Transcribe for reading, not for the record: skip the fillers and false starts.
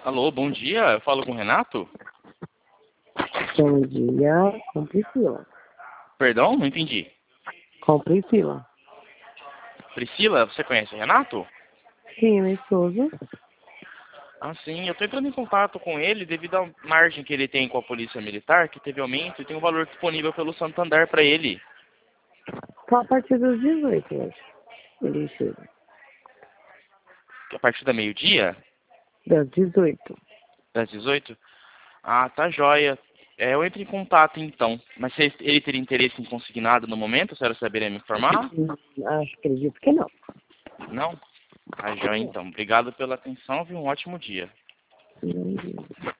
Alô, bom dia. Eu falo com o Renato? Bom dia, com Priscila. Perdão, não entendi. Com Priscila. Priscila, você conhece o Renato? Sim, meu esposo. Ah, sim. Eu tô entrando em contato com ele devido à margem que ele tem com a Polícia Militar, que teve aumento e tem um valor disponível pelo Santander para ele. Só a partir dos 18, eu acho. Ele chega. A partir da meio-dia, Das 18. das 18? Ah, tá joia. Eu entro em contato então. Mas ele teria interesse em consignado no momento? A senhora saberia me informar? Acredito que não. Não? Tá joia então. Obrigado pela atenção e um ótimo dia. Não.